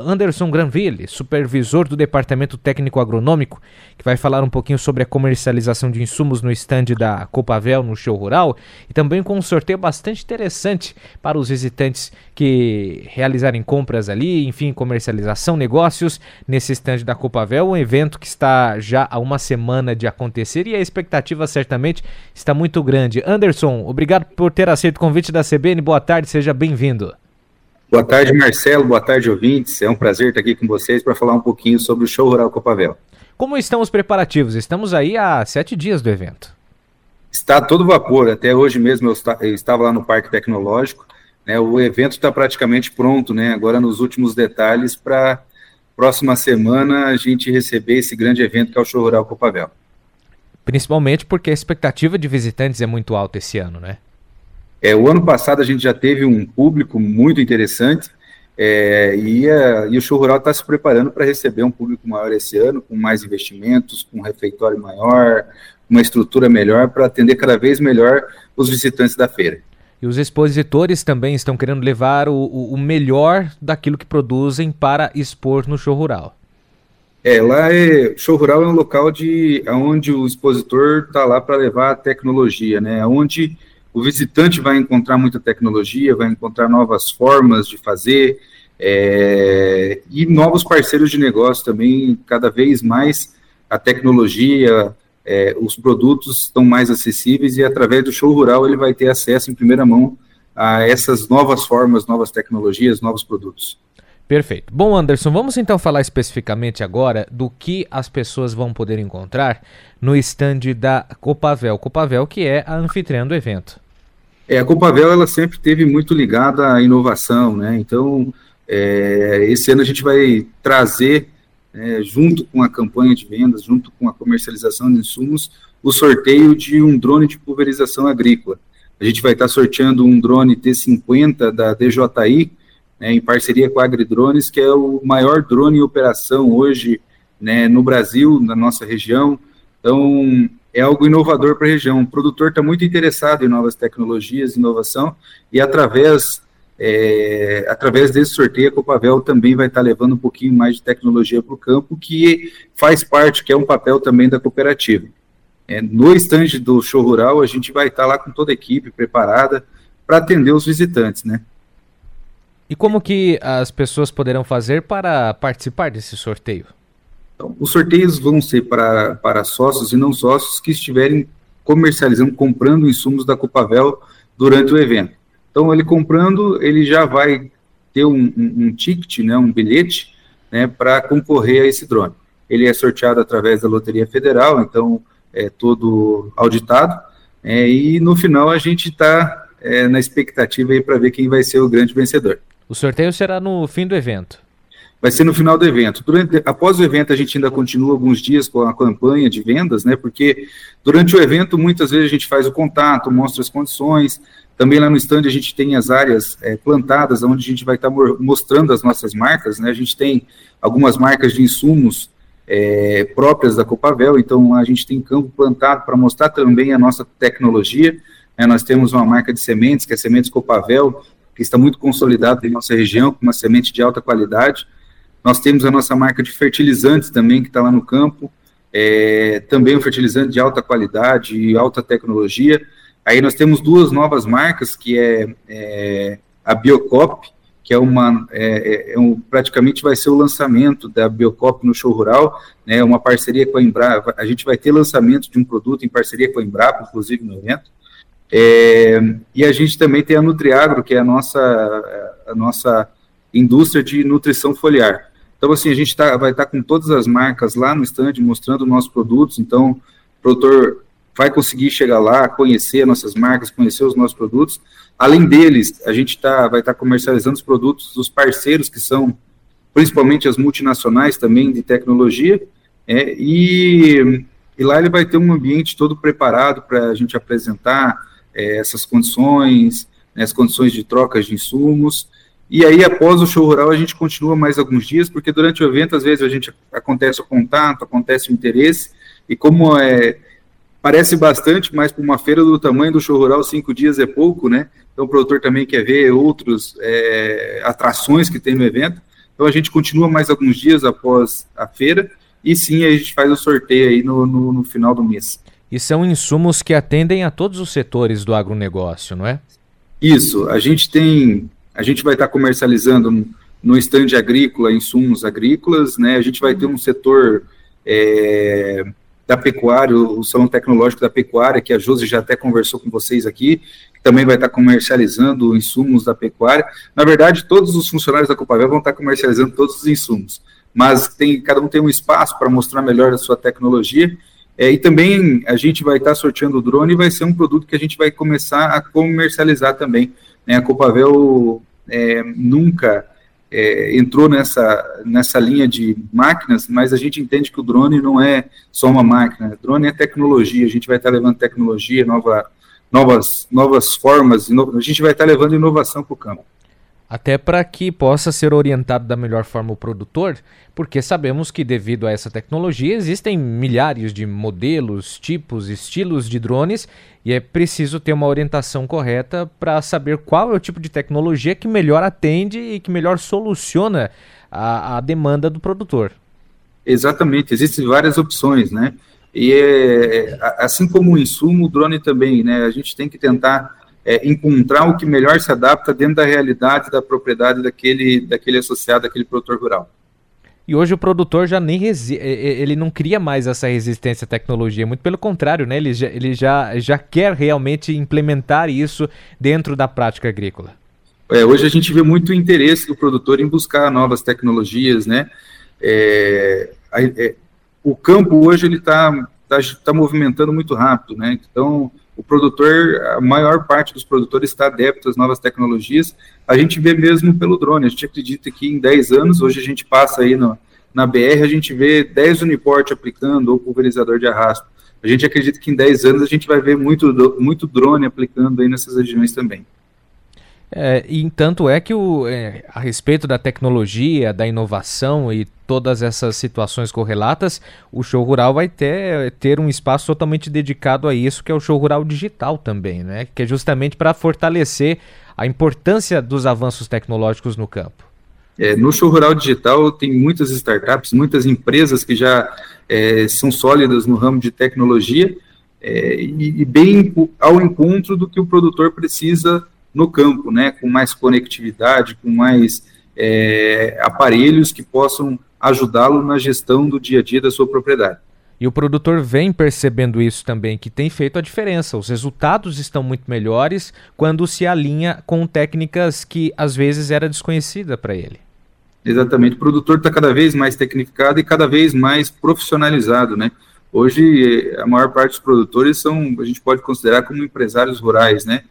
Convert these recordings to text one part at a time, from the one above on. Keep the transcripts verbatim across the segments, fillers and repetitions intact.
Anderson Granville, supervisor do Departamento Técnico Agronômico, que vai falar um pouquinho sobre a comercialização de insumos no estande da Copavel no Show Rural e também com um sorteio bastante interessante para os visitantes que realizarem compras ali, enfim, comercialização, negócios nesse estande da Copavel, um evento que está já há uma semana de acontecer e a expectativa certamente está muito grande. Anderson, obrigado por ter aceito o convite da C B N, boa tarde, seja bem-vindo. Boa tarde, Marcelo, boa tarde, ouvintes, é um prazer estar aqui com vocês para falar um pouquinho sobre o Show Rural Copavel. Como estão os preparativos? Estamos aí há sete dias do evento. Está a todo vapor, até hoje mesmo eu, está, eu estava lá no Parque Tecnológico, né, o evento está praticamente pronto, né, agora nos últimos detalhes para próxima semana a gente receber esse grande evento que é o Show Rural Copavel. Principalmente porque a expectativa de visitantes é muito alta esse ano, né? É, o ano passado a gente já teve um público muito interessante é, e, a, e o Show Rural está se preparando para receber um público maior esse ano, com mais investimentos, com um refeitório maior, uma estrutura melhor para atender cada vez melhor os visitantes da feira. E os expositores também estão querendo levar o, o, o melhor daquilo que produzem para expor no Show Rural. É, lá é, Show Rural é um local de, onde o expositor está lá para levar a tecnologia, né, onde o visitante vai encontrar muita tecnologia, vai encontrar novas formas de fazer é, e novos parceiros de negócio também, cada vez mais a tecnologia, é, os produtos estão mais acessíveis e através do Show Rural ele vai ter acesso em primeira mão a essas novas formas, novas tecnologias, novos produtos. Perfeito. Bom, Anderson, vamos então falar especificamente agora do que as pessoas vão poder encontrar no estande da Copavel. Copavel, que é a anfitriã do evento. É, a Copavel, ela sempre esteve muito ligada à inovação, né? Então, é, esse ano a gente vai trazer, é, junto com a campanha de vendas, junto com a comercialização de insumos, o sorteio de um drone de pulverização agrícola. A gente vai estar sorteando um drone T cinquenta da D J I, né, em parceria com a AgriDrones, que é o maior drone em operação hoje, né, no Brasil, na nossa região. Então, é algo inovador para a região. O produtor está muito interessado em novas tecnologias, inovação, e através, é, através desse sorteio, a Copavel também vai estar levando um pouquinho mais de tecnologia para o campo, que faz parte, que é um papel também da cooperativa. É, no estande do Show Rural, a gente vai estar lá com toda a equipe preparada para atender os visitantes, né? E como que as pessoas poderão fazer para participar desse sorteio? Então, os sorteios vão ser para, para sócios e não sócios que estiverem comercializando, comprando insumos da Copavel durante o evento. Então, ele comprando, ele já vai ter um, um, um ticket, né, um bilhete, né, para concorrer a esse drone. Ele é sorteado através da Loteria Federal, então é todo auditado, é, e no final a gente está é, na expectativa para ver quem vai ser o grande vencedor. O sorteio será no fim do evento? Vai ser no final do evento. Durante, após o evento, a gente ainda continua alguns dias com a campanha de vendas, né? Porque durante o evento, muitas vezes a gente faz o contato, mostra as condições. Também lá no stand a gente tem as áreas é, plantadas, onde a gente vai estar mostrando as nossas marcas, né? A gente tem algumas marcas de insumos é, próprias da Copavel, então a gente tem campo plantado para mostrar também a nossa tecnologia. Né? Nós temos uma marca de sementes, que é Sementes Copavel, que está muito consolidada em nossa região, com uma semente de alta qualidade. Nós temos a nossa marca de fertilizantes também, que está lá no campo, é, também um fertilizante de alta qualidade e alta tecnologia. Aí nós temos duas novas marcas, que é, é a Biocop, que é uma, é, é um, praticamente vai ser o lançamento da Biocop no Show Rural, né, uma parceria com a Embrapa. A gente vai ter lançamento de um produto em parceria com a Embrapa, inclusive no evento. É, e a gente também tem a Nutriagro, que é a nossa, a nossa indústria de nutrição foliar. Então, assim, a gente tá, vai estar tá com todas as marcas lá no stand, mostrando nossos produtos, então o produtor vai conseguir chegar lá, conhecer nossas marcas, conhecer os nossos produtos. Além deles, a gente tá, vai estar tá comercializando os produtos dos parceiros, que são principalmente as multinacionais também de tecnologia, é, e, e lá ele vai ter um ambiente todo preparado para a gente apresentar é, essas condições, né, as condições de trocas de insumos. E aí, após o Show Rural, a gente continua mais alguns dias, porque durante o evento, às vezes, a gente acontece o contato, acontece o interesse, e como é, parece bastante, mas para uma feira do tamanho do Show Rural, cinco dias é pouco, né? Então, o produtor também quer ver outras é, atrações que tem no evento. Então, Então a gente continua mais alguns dias após a feira, e sim, a gente faz o sorteio aí no, no, no final do mês. E são insumos que atendem a todos os setores do agronegócio, não é? Isso, a gente tem, a gente vai estar comercializando no estande agrícola, insumos agrícolas, né? A gente vai ter um setor é, da pecuária, o Salão Tecnológico da Pecuária, que a Josi já até conversou com vocês aqui, que também vai estar comercializando insumos da pecuária. Na verdade, todos os funcionários da Copavel vão estar comercializando todos os insumos, mas tem, cada um tem um espaço para mostrar melhor a sua tecnologia. É, e também a gente vai estar sorteando o drone e vai ser um produto que a gente vai começar a comercializar também, né? A Copavel é, nunca é, entrou nessa, nessa linha de máquinas, mas a gente entende que o drone não é só uma máquina, o drone é tecnologia, a gente vai estar levando tecnologia, nova, novas, novas formas, a gente vai estar levando inovação para o campo. Até para que possa ser orientado da melhor forma o produtor, porque sabemos que devido a essa tecnologia existem milhares de modelos, tipos, estilos de drones e é preciso ter uma orientação correta para saber qual é o tipo de tecnologia que melhor atende e que melhor soluciona a, a demanda do produtor. Exatamente, existem várias opções, né? E é, assim como o insumo, o drone também, né? A gente tem que tentar É, encontrar o que melhor se adapta dentro da realidade da propriedade daquele, daquele associado, daquele produtor rural. E hoje o produtor já nem resi- ele não cria mais essa resistência à tecnologia, muito pelo contrário, né? Ele já, ele já, já quer realmente implementar isso dentro da prática agrícola. É, hoje a gente vê muito interesse do produtor em buscar novas tecnologias, né? É, é, o campo hoje ele está tá, tá movimentando muito rápido, né? Então o produtor, a maior parte dos produtores está adepto às novas tecnologias, a gente vê mesmo pelo drone, a gente acredita que em dez anos, hoje a gente passa aí no, na B R, a gente vê dez Uniporte aplicando, ou pulverizador de arrasto, a gente acredita que em dez anos a gente vai ver muito, muito drone aplicando aí nessas regiões também. É, e tanto é que o, é, a respeito da tecnologia, da inovação e todas essas situações correlatas, o Show Rural vai ter, ter um espaço totalmente dedicado a isso, que é o Show Rural Digital também, né? Que é justamente para fortalecer a importância dos avanços tecnológicos no campo. É, no Show Rural Digital tem muitas startups, muitas empresas que já é, são sólidas no ramo de tecnologia é, e, e bem ao encontro do que o produtor precisa no campo, né, com mais conectividade, com mais é, aparelhos que possam ajudá-lo na gestão do dia a dia da sua propriedade. E o produtor vem percebendo isso também, que tem feito a diferença. Os resultados estão muito melhores quando se alinha com técnicas que às vezes era desconhecida para ele. Exatamente, o produtor está cada vez mais tecnificado e cada vez mais profissionalizado, né? Hoje, a maior parte dos produtores são, a gente pode considerar como empresários rurais, né?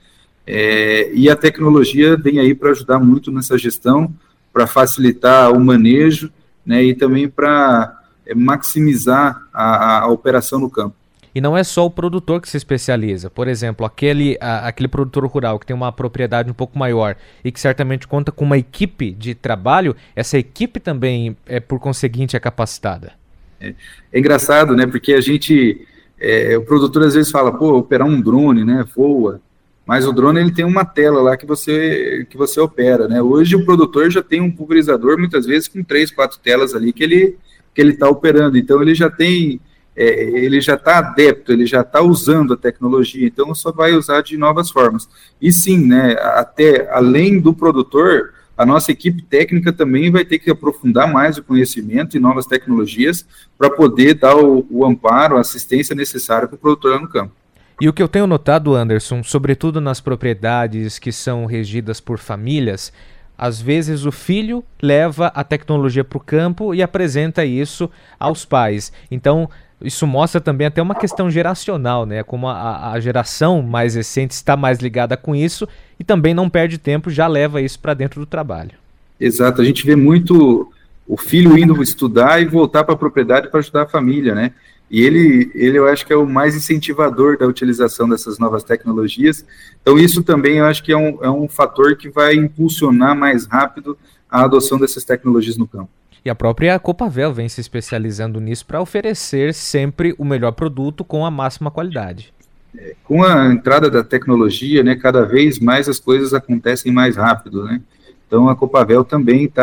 É, e a tecnologia vem aí para ajudar muito nessa gestão, para facilitar o manejo, né, e também para é, maximizar a, a operação no campo. E não é só o produtor que se especializa. Por exemplo, aquele, a, aquele produtor rural que tem uma propriedade um pouco maior e que certamente conta com uma equipe de trabalho, essa equipe também, é, por conseguinte, é capacitada. É, é engraçado, né, porque a gente, é, o produtor às vezes fala, pô, operar um drone, né, voa. Mas o drone ele tem uma tela lá que você, que você opera, né? Hoje o produtor já tem um pulverizador, muitas vezes com três, quatro telas ali que ele que ele está operando. Então ele já tem, é, ele já está adepto, ele já está usando a tecnologia. Então só vai usar de novas formas. E sim, né? Até além do produtor, a nossa equipe técnica também vai ter que aprofundar mais o conhecimento e novas tecnologias para poder dar o, o amparo, a assistência necessária para o produtor lá no campo. E o que eu tenho notado, Anderson, sobretudo nas propriedades que são regidas por famílias, às vezes o filho leva a tecnologia para o campo e apresenta isso aos pais. Então, isso mostra também até uma questão geracional, né? Como a, a geração mais recente está mais ligada com isso e também não perde tempo, já leva isso para dentro do trabalho. Exato, a gente vê muito o filho indo estudar e voltar para a propriedade para ajudar a família, né? E ele, ele, eu acho que é o mais incentivador da utilização dessas novas tecnologias. Então, isso também eu acho que é um, é um fator que vai impulsionar mais rápido a adoção dessas tecnologias no campo. E a própria Copavel vem se especializando nisso para oferecer sempre o melhor produto com a máxima qualidade. É, com a entrada da tecnologia, né, cada vez mais as coisas acontecem mais rápido, né? Então, a Copavel também está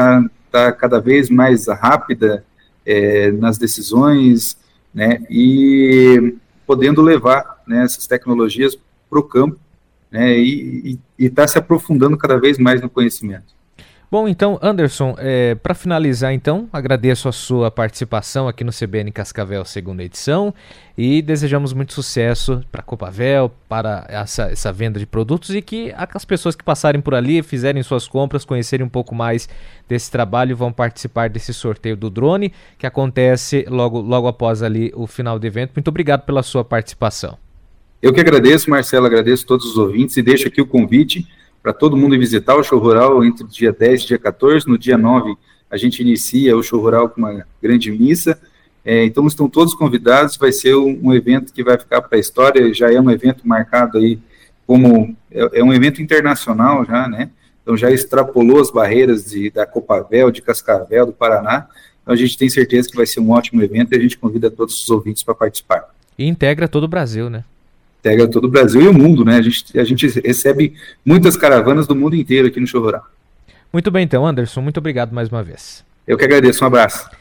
está cada vez mais rápida é, nas decisões, né, e podendo levar, né, essas tecnologias para o campo, né, e está se aprofundando cada vez mais no conhecimento. Bom, então, Anderson, é, para finalizar, então, agradeço a sua participação aqui no C B N Cascavel segunda edição e desejamos muito sucesso para a Copavel, para essa, essa venda de produtos e que as pessoas que passarem por ali, fizerem suas compras, conhecerem um pouco mais desse trabalho, vão participar desse sorteio do drone que acontece logo, logo após ali o final do evento. Muito obrigado pela sua participação. Eu que agradeço, Marcelo, agradeço a todos os ouvintes e deixo aqui o convite para todo mundo ir visitar o Show Rural entre o dia dez e dia quatorze. No dia nove, a gente inicia o Show Rural com uma grande missa. É, então, estão todos convidados. Vai ser um, um evento que vai ficar para a história. Já é um evento marcado aí como... É, é um evento internacional já, né? Então, já extrapolou as barreiras de, da Copavel, de Cascavel, do Paraná. Então, a gente tem certeza que vai ser um ótimo evento e a gente convida todos os ouvintes para participar. E integra todo o Brasil, né? Pega todo o Brasil e o mundo, né? A gente, a gente recebe muitas caravanas do mundo inteiro aqui no Show Rural. Muito bem, então, Anderson, muito obrigado mais uma vez. Eu que agradeço, um abraço.